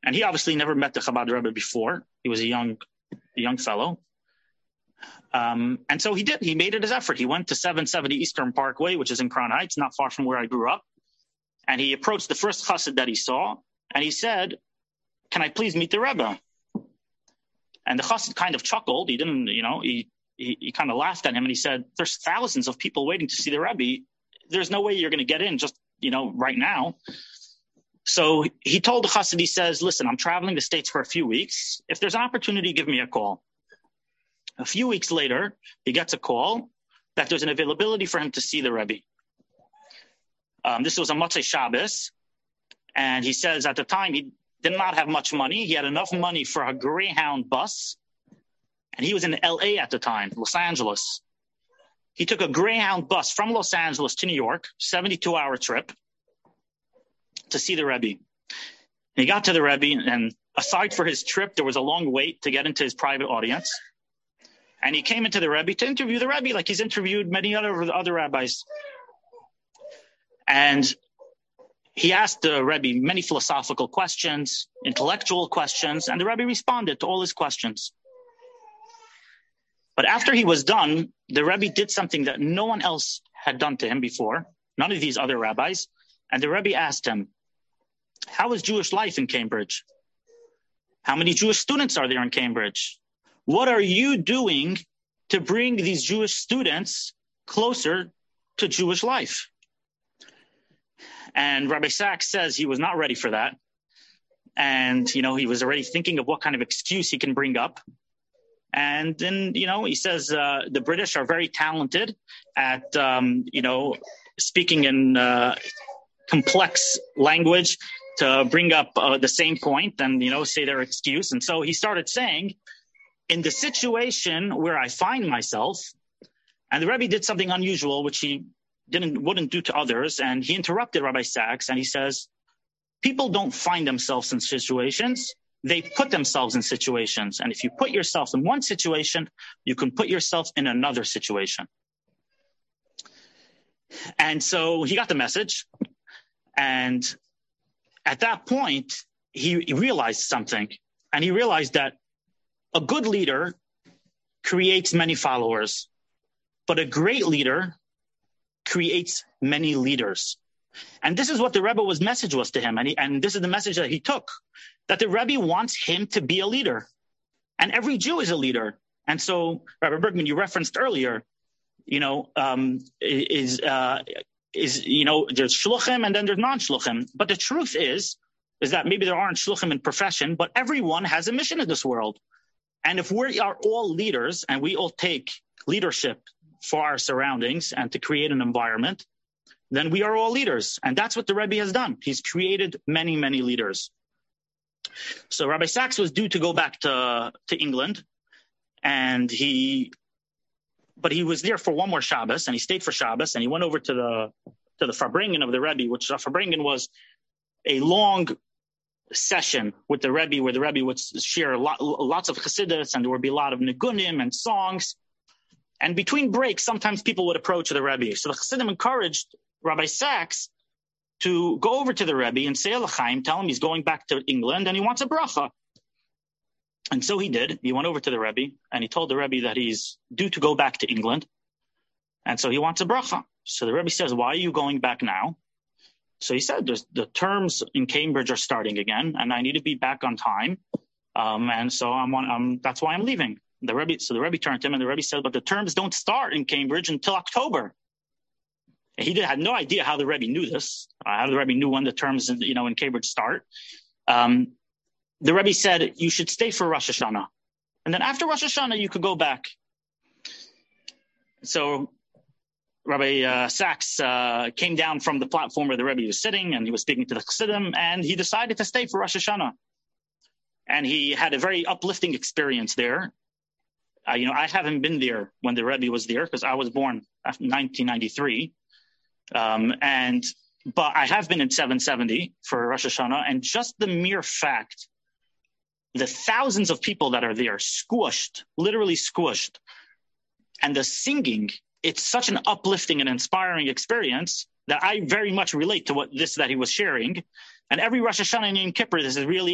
And he obviously never met the Chabad Rebbe before. He was a young, a young fellow. Um, and so he did. He made it his effort. He went to seven seventy Eastern Parkway, which is in Crown Heights, not far from where I grew up. And he approached the first chassid that he saw, and he said, "Can I please meet the Rebbe?" And the chassid kind of chuckled. He didn't, you know, he he, he kind of laughed at him, and he said, "There's thousands of people waiting to see the Rebbe. There's no way you're going to get in just, you know, right now." So he told the chassid, he says, "Listen, I'm traveling the States for a few weeks. If there's an opportunity, give me a call." A few weeks later, he gets a call that there's an availability for him to see the Rebbe. Um, this was a Motzei Shabbos, and he says at the time he did not have much money. He had enough money for a Greyhound bus, and he was in L A at the time, Los Angeles. He took a Greyhound bus from Los Angeles to New York, seventy-two hour trip, to see the Rebbe. And he got to the Rebbe, and aside for his trip, there was a long wait to get into his private audience. And he came into the Rebbe to interview the Rebbe like he's interviewed many other other rabbis. And he asked the Rebbe many philosophical questions, intellectual questions, and the Rebbe responded to all his questions. But after he was done, the Rebbe did something that no one else had done to him before, none of these other rabbis. And the Rebbe asked him, "How is Jewish life in Cambridge? How many Jewish students are there in Cambridge? What are you doing to bring these Jewish students closer to Jewish life?" And Rabbi Sachs says he was not ready for that. And, you know, he was already thinking of what kind of excuse he can bring up. And then, you know, he says uh, the British are very talented at, um, you know, speaking in uh, complex language to bring up uh, the same point and, you know, say their excuse. And so he started saying, in the situation where I find myself, and the Rebbe did something unusual, which he didn't wouldn't do to others, and he interrupted Rabbi Sachs, and he says, people don't find themselves in situations, they put themselves in situations. And if you put yourself in one situation, you can put yourself in another situation. And so he got the message, and at that point, he, he realized something, and he realized that a good leader creates many followers, but a great leader creates many leaders. And this is what the Rebbe's message was to him. And, he, and this is the message that he took, that the Rebbe wants him to be a leader. And every Jew is a leader. And so, Rabbi Bergman, you referenced earlier, you know, um, is, uh, is, you know, there's shluchim and then there's non-shluchim. But the truth is, is that maybe there aren't shluchim in profession, but everyone has a mission in this world. And if we are all leaders and we all take leadership for our surroundings and to create an environment, then we are all leaders. And that's what the Rebbe has done. He's created many, many leaders. So Rabbi Sachs was due to go back to, to England, and he, but he was there for one more Shabbos, and he stayed for Shabbos, and he went over to the, to the Farbrengen of the Rebbe, which the Farbrengen was a long session with the Rebbe, where the Rebbe would share lot, lots of Chassidus, and there would be a lot of nigunim and songs. And between breaks, sometimes people would approach the Rebbe. So the Chassidim encouraged Rabbi Sachs to go over to the Rebbe and say L'chaim, tell him he's going back to England and he wants a bracha. And so he did. He went over to the Rebbe and he told the Rebbe that he's due to go back to England. And so he wants a bracha. So the Rebbe says, why are you going back now? So he said, There's, the terms in Cambridge are starting again, and I need to be back on time. Um, and so I'm on, um, that's why I'm leaving. The Rebbe, so the Rebbe turned to him, and the Rebbe said, but the terms don't start in Cambridge until October. And he did, had no idea how the Rebbe knew this, uh, how the Rebbe knew when the terms, you know, in Cambridge start. Um, the Rebbe said, you should stay for Rosh Hashanah. And then after Rosh Hashanah, you could go back. So Rabbi uh, Sachs uh, came down from the platform where the Rebbe was sitting, and he was speaking to the Chassidim, and he decided to stay for Rosh Hashanah. And he had a very uplifting experience there. Uh, you know, I haven't been there when the Rebbe was there because I was born in nineteen ninety-three. Um, and, but I have been in seven seventy for Rosh Hashanah, and just the mere fact, the thousands of people that are there, squished, literally squished, and the singing, it's such an uplifting and inspiring experience that I very much relate to what this that he was sharing. And every Rosh Hashanah and Yom Kippur, this is really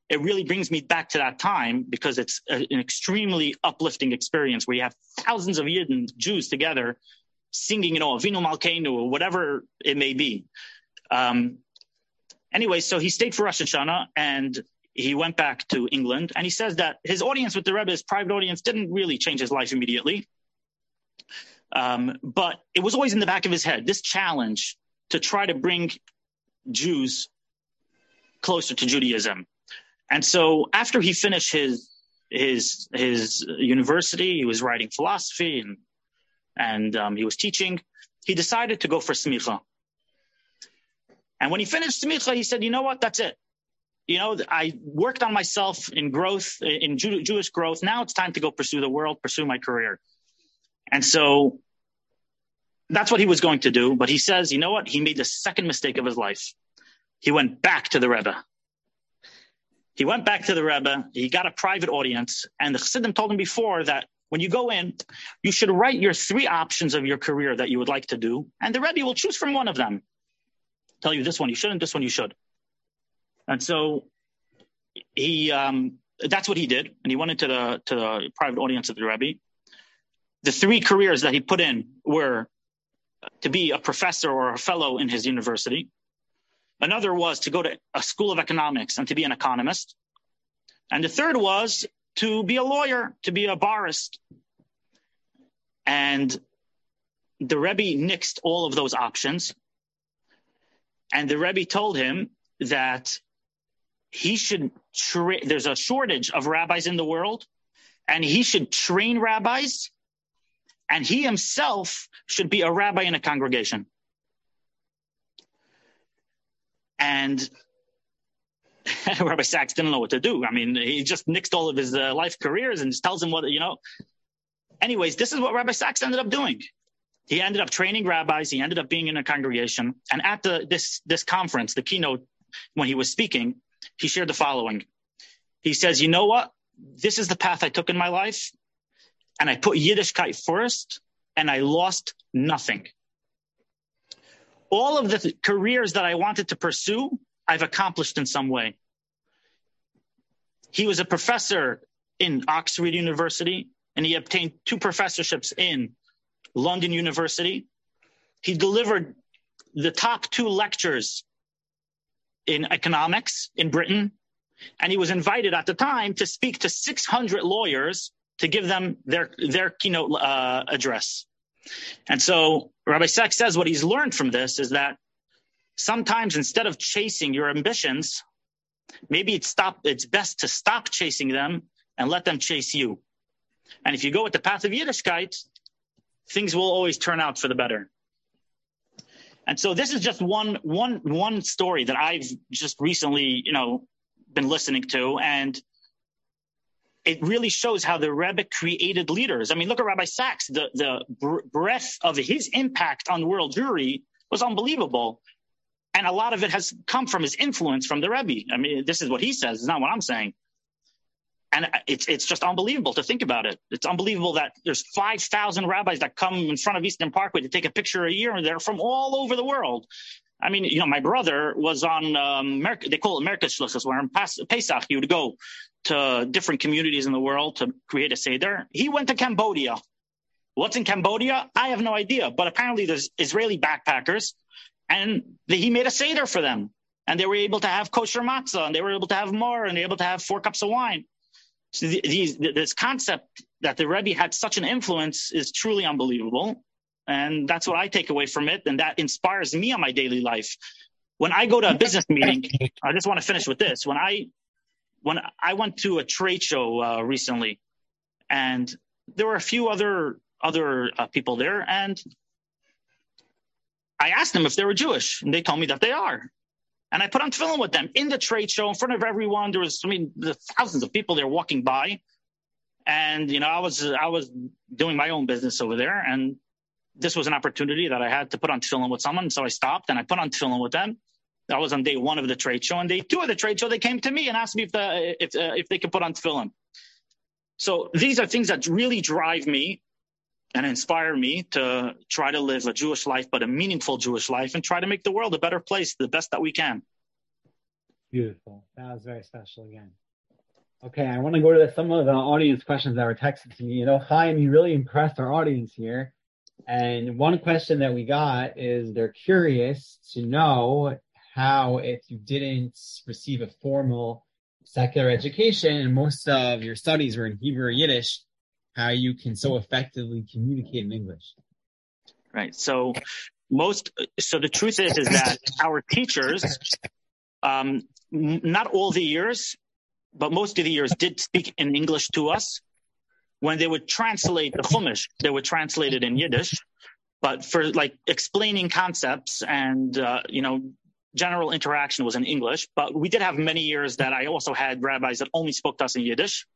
it really brings me back to that time because it's a, an extremely uplifting experience where you have thousands of Yidden, Jews together singing, you know, Avinu Malkeinu or whatever it may be. Um, anyway, so he stayed for Rosh Hashanah and he went back to England, and he says that his audience with the Rebbe, his private audience, didn't really change his life immediately. Um, but it was always in the back of his head, this challenge to try to bring Jews closer to Judaism. And so after he finished his his his university, he was writing philosophy and and um, he was teaching. He decided to go for smicha. And when he finished smicha, he said, "You know what? That's it. You know, I worked on myself in growth, in Jew- Jewish growth. Now it's time to go pursue the world, pursue my career." And so that's what he was going to do. But he says, you know what? He made the second mistake of his life. He went back to the Rebbe. He went back to the Rebbe. He got a private audience. And the Chassidim told him before that when you go in, you should write your three options of your career that you would like to do. And the Rebbe will choose from one of them. Tell you this one you shouldn't, this one you should. And so he, um, that's what he did. And he went into the, to the private audience of the Rebbe. The three careers that he put in were to be a professor or a fellow in his university. Another was to go to a school of economics and to be an economist. And the third was to be a lawyer, to be a barist. And the Rebbe nixed all of those options. And the Rebbe told him that he should, tra- there's a shortage of rabbis in the world, and he should train rabbis, and he himself should be a rabbi in a congregation. And Rabbi Sachs didn't know what to do. I mean, he just nixed all of his uh, life careers and just tells him what, you know. Anyways, this is what Rabbi Sachs ended up doing. He ended up training rabbis. He ended up being in a congregation. And at the this this conference, the keynote, when he was speaking, he shared the following. He says, you know what? This is the path I took in my life. And I put Yiddishkeit first, and I lost nothing. All of the th- careers that I wanted to pursue, I've accomplished in some way. He was a professor in Oxford University, and he obtained two professorships in London University. He delivered the top two lectures in economics in Britain, and he was invited at the time to speak to six hundred lawyers to give them their their keynote uh, address. And so Rabbi Sachs says what he's learned from this is that sometimes instead of chasing your ambitions, maybe it's stop. It's best to stop chasing them and let them chase you. And if you go with the path of Yiddishkeit, things will always turn out for the better. And so this is just one one one story that I've just recently, you know, been listening to, and it really shows how the Rebbe created leaders. I mean, look at Rabbi Sachs. The the breadth of his impact on world Jewry was unbelievable. And a lot of it has come from his influence from the Rebbe. I mean, this is what he says. It's not what I'm saying. And it's it's just unbelievable to think about it. It's unbelievable that there's five thousand rabbis that come in front of Eastern Parkway to take a picture a year, and they're from all over the world. I mean, you know, my brother was on, um, Mer- they call it Merkez Shluchos, where in Pas- Pesach you would go to different communities in the world to create a Seder. He went to Cambodia. What's in Cambodia? I have no idea. But apparently there's Israeli backpackers, and the, he made a Seder for them. And they were able to have kosher matzah, and they were able to have more, and they were able to have four cups of wine. So the, these, this concept that the Rebbe had such an influence is truly unbelievable. And that's what I take away from it. And that inspires me on my daily life. When I go to a business meeting, I just want to finish with this. When I, when I went to a trade show uh, recently, and there were a few other, other uh, people there, and I asked them if they were Jewish, and they told me that they are. And I put on tefillin with them in the trade show in front of everyone. There was, I mean, the thousands of people there walking by. And, you know, I was, I was doing my own business over there, and this was an opportunity that I had to put on tefillin with someone. So I stopped and I put on tefillin with them. That was on day one of the trade show. And day two of the trade show, they came to me and asked me if the, if, uh, if they could put on tefillin. So these are things that really drive me and inspire me to try to live a Jewish life, but a meaningful Jewish life, and try to make the world a better place, the best that we can. Beautiful. That was very special again. Okay, I want to go to some of the audience questions that were texted to me. You know, Chaim, you really impressed our audience here. And one question that we got is they're curious to know how, if you didn't receive a formal secular education and most of your studies were in Hebrew or Yiddish, how you can so effectively communicate in English. Right. So most, so the truth is, is that our teachers, um, not all the years, but most of the years did speak in English to us. When they would translate the Chumash, they would translate it in Yiddish. But for like explaining concepts and, uh, you know, general interaction was in English. But we did have many years that I also had rabbis that only spoke to us in Yiddish.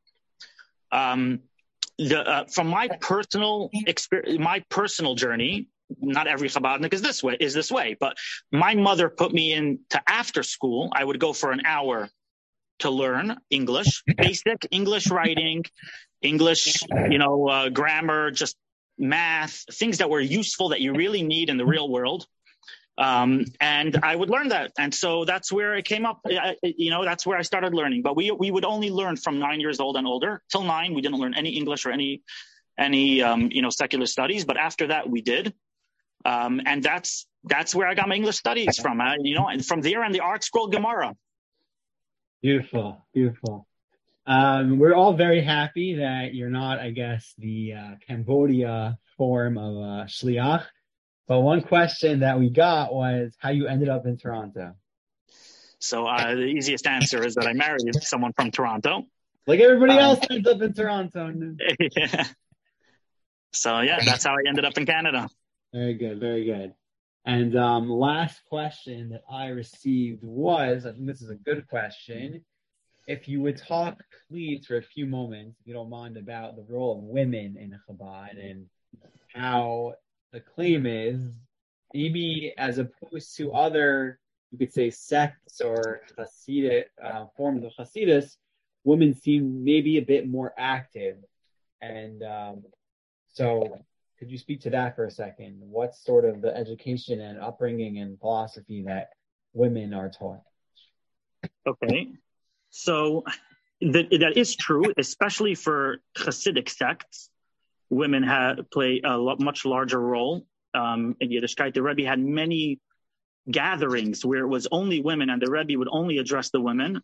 Um, the, uh, from my personal experience, my personal journey, not every Chabadnik is this way, is this way, but my mother put me into after school. I would go for an hour to learn English, basic English writing, English, you know, uh, grammar, just math, things that were useful that you really need in the real world. Um, and I would learn that. And so that's where it came up, I, you know, that's where I started learning. But we we would only learn from nine years old and older. Till nine, we didn't learn any English or any, any um, you know, secular studies. But after that, we did. Um, and that's that's where I got my English studies from, uh, you know, and from there and the Art Scroll Gemara. Beautiful, beautiful. Um, we're all very happy that you're not, I guess, the uh, Cambodia form of uh, Shliach. But one question that we got was how you ended up in Toronto. So uh, the easiest answer is that I married someone from Toronto. Like everybody um, else ends up in Toronto. Yeah. So, yeah, that's how I ended up in Canada. Very good, very good. And um, last question that I received was, I think this is a good question. If you would talk, please, for a few moments, if you don't mind, about the role of women in Chabad and how the claim is, maybe as opposed to other, you could say, sects or Hasidic uh, forms of Hasidus, women seem maybe a bit more active. And um, so could you speak to that for a second? What's sort of the education and upbringing and philosophy that women are taught? Okay. So that, that is true, especially for Hasidic sects. Women have, play a lot, much larger role um, in Yiddishkeit. The Rebbe had many gatherings where it was only women, and the Rebbe would only address the women.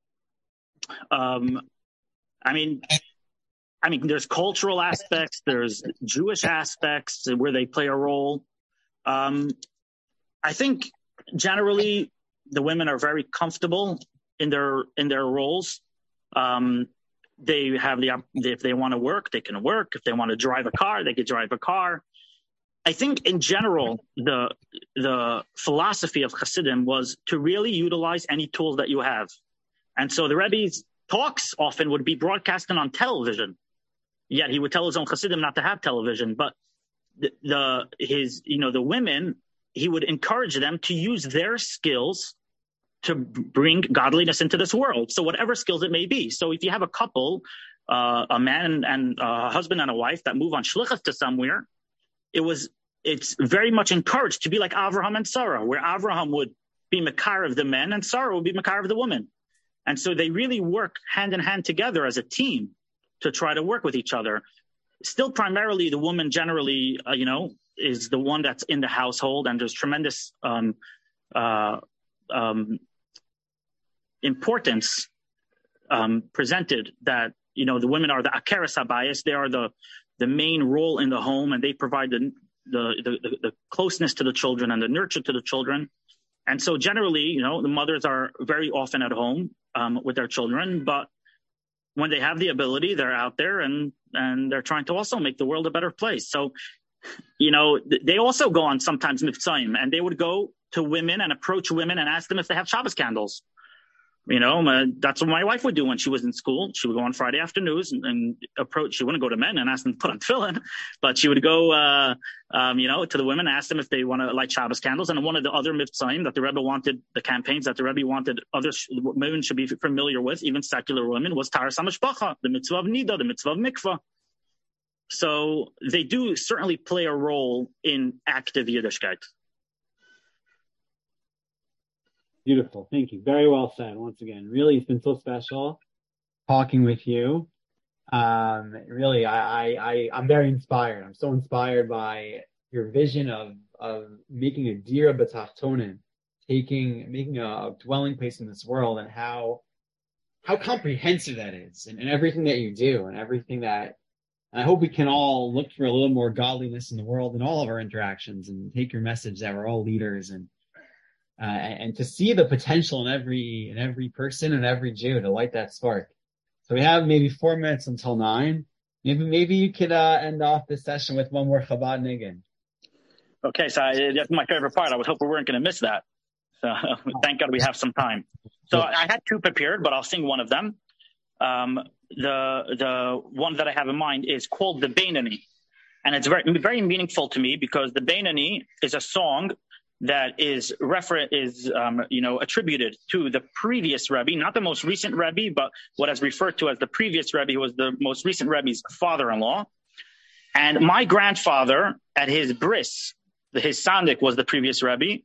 Um, I mean, I mean, there's cultural aspects, there's Jewish aspects where they play a role. Um, I think generally the women are very comfortable in their in their roles. Um, they have the if they want to work, they can work. If they want to drive a car, they could drive a car. I think in general, the the philosophy of Hasidim was to really utilize any tools that you have. And so the Rebbe's talks often would be broadcasted on television. Yet he would tell his own Hasidim not to have television. But the, the his you know the women, he would encourage them to use their skills to bring godliness into this world. So whatever skills it may be. So if you have a couple, uh, a man and a husband and a wife that move on shlichus to somewhere, it was, it's very much encouraged to be like Avraham and Sarah, where Avraham would be Makar of the men and Sarah would be Makar of the woman. And so they really work hand in hand together as a team to try to work with each other. Still primarily the woman generally, uh, you know, is the one that's in the household, and there's tremendous, um, uh, um, importance um, presented that, you know, the women are the akeres habayis. They are the the main role in the home, and they provide the, the the the closeness to the children and the nurture to the children. And so generally, you know, the mothers are very often at home um, with their children, but when they have the ability, they're out there and and they're trying to also make the world a better place. So, you know, they also go on sometimes mivtzaim, and they would go to women and approach women and ask them if they have Shabbos candles. You know, my, that's what my wife would do when she was in school. She would go on Friday afternoons and, and approach, she wouldn't go to men and ask them to put on tefillin, but she would go, uh, um, you know, to the women, ask them if they want to light Shabbos candles. And one of the other mitzvahs that the Rebbe wanted, the campaigns that the Rebbe wanted other sh- women should be familiar with, even secular women, was Taras HaMishpacha, the mitzvah of Nida, the mitzvah of Mikvah. So they do certainly play a role in active Yiddishkeit. Beautiful. Thank you. Very well said. Once again, really, it's been so special talking with you. Um, really, I, I, I, I'm very inspired. I'm so inspired by your vision of, of making a dira b'tachtonin, taking, making a, a dwelling place in this world, and how, how comprehensive that is, and, and everything that you do, and everything that, and I hope we can all look for a little more godliness in the world in all of our interactions, and take your message that we're all leaders, and uh, and, and to see the potential in every in every person and every Jew to light that spark. So we have maybe four minutes until nine. Maybe maybe you could uh, end off this session with one more Chabad niggin. Okay, so I, that's my favorite part. I was hoping we weren't going to miss that. So thank God we have some time. So I had two prepared, but I'll sing one of them. Um, the the one that I have in mind is called the Beinani, and it's very very meaningful to me because the Beinani is a song that is refer is um, you know attributed to the previous Rebbe, not the most recent Rebbe, but what is referred to as the previous Rebbe, who was the most recent Rebbe's father-in-law. And my grandfather at his bris, his sandik was the previous Rebbe,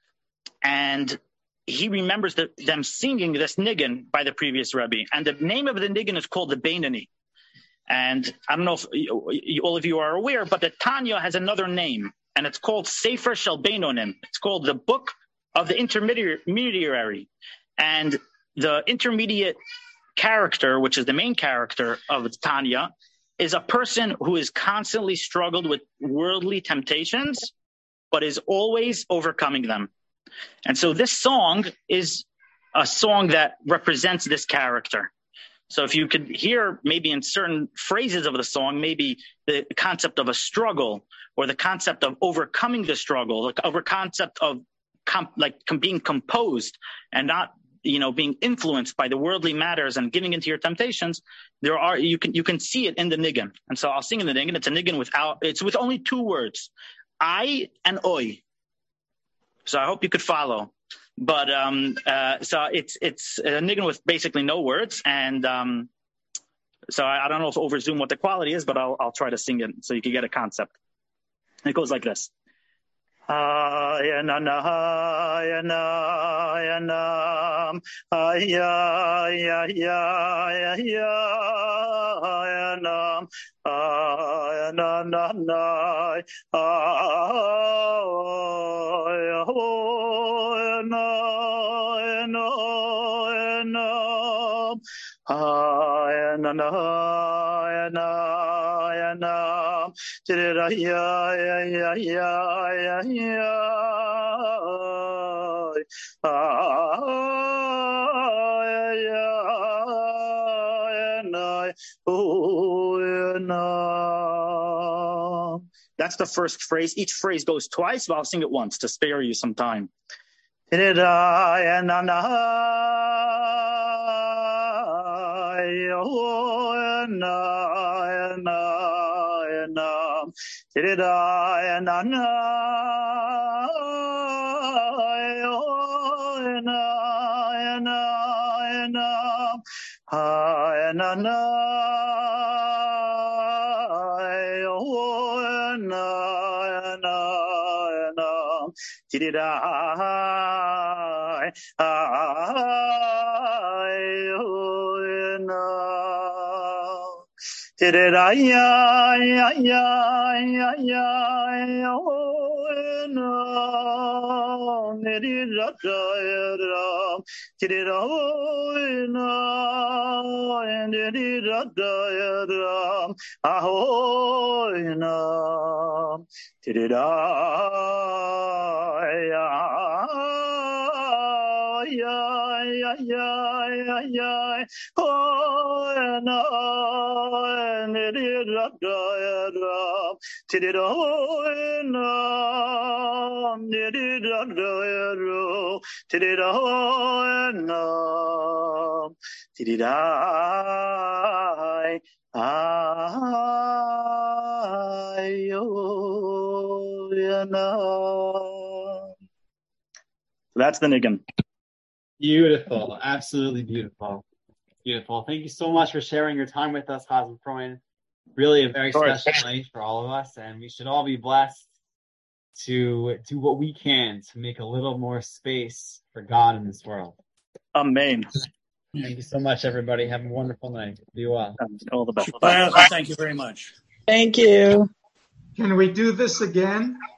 and he remembers the, them singing this niggin by the previous Rebbe. And the name of the niggin is called the Beinani. And I don't know if you, you, all of you are aware, but the Tanya has another name, and it's called Sefer Shel Beinonim. It's called the Book of the Intermediary. And the intermediate character, which is the main character of the Tanya, is a person who is constantly struggled with worldly temptations, but is always overcoming them. And so this song is a song that represents this character. So if you could hear maybe in certain phrases of the song, maybe the concept of a struggle or the concept of overcoming the struggle, like over concept of comp, like being composed and not, you know, being influenced by the worldly matters and giving into your temptations, there are, you can, you can see it in the niggin. And so I'll sing in the niggin. It's a niggin without, it's with only two words, I and oi. So I hope you could follow. But um, uh, so it's it's a niggin with basically no words, and um, so I, I don't know if over Zoom what the quality is, but I'll I'll try to sing it so you can get a concept. It goes like this. That's the first phrase. Each phrase goes twice, but I'll sing it once to spare you some time. That's the niggin. Beautiful. Absolutely beautiful. Beautiful. Thank you so much for sharing your time with us, Chazan Froin. Really a very special night for all of us, and we should all be blessed to do what we can to make a little more space for God in this world. Amen. Thank you so much, everybody. Have a wonderful night. Be well. All the best. Thank you very much. Thank you. Can we do this again?